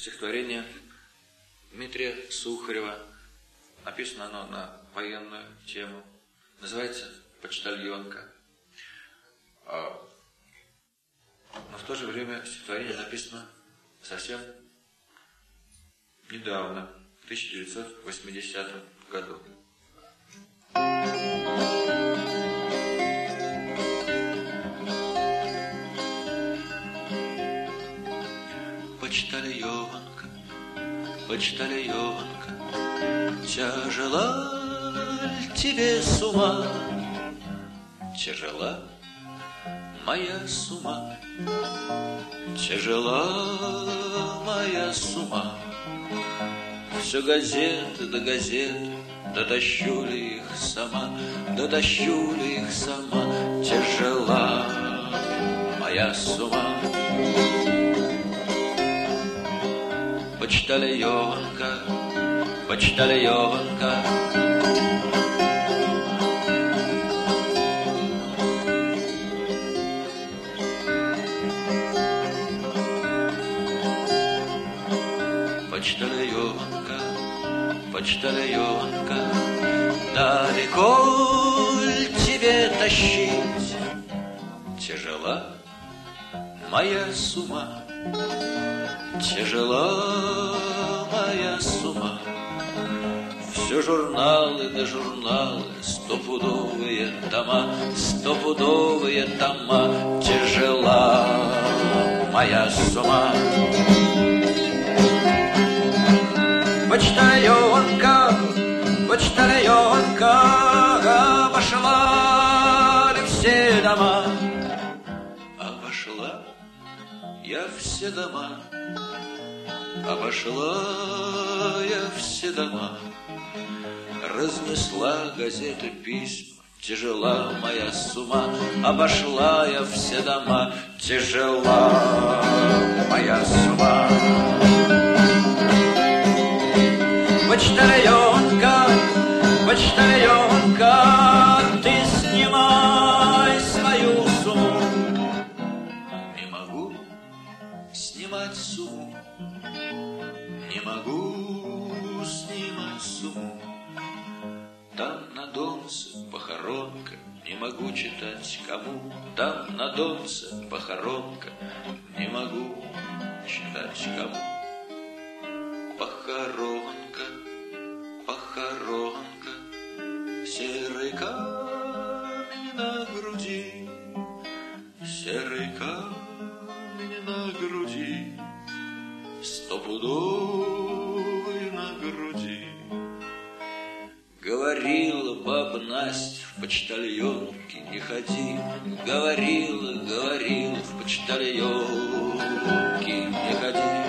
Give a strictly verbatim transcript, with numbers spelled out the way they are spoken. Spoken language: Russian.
стихотворение Дмитрия Сухарева. Написано оно на военную тему. Называется «Почтальонка». Но в то же время стихотворение написано совсем недавно, в тысяча девятьсот восьмидесятом году. Почтальонка, почтальонка, тяжела ль тебе с ума? Тяжела моя с ума, тяжела моя с ума. Все газеты да газеты, дотащу ли их сама, дотащу ли их сама. Тяжела моя с ума. Почтальонка, почтальонка, почтальонка, почтальонка, далеко ль тебе тащить? Тяжела моя с ума, тяжела моя с ума. Все журналы да журналы, стопудовые тома, стопудовые тома. Тяжела моя с ума. Почтальонка, почтальонка, обошла ли все дома? Обошла я все дома, обошла я все дома. Разнесла газеты, письма, тяжела моя с ума. Обошла я все дома, тяжела моя с ума. Почтальонка, почтальонка, ты снимай свою сумму. Не могу снимать сумму, не могу снимать сумму. Там на Донце похоронка, не могу читать кому. Там на Донце похоронка, не могу читать кому. Похоронка, похоронка, серый камень на груди, серый камень на груди, стопудовый на груди. Говорила баба Настя, в почтальонке не ходи. Говорила, говорила, в почтальонке не ходи.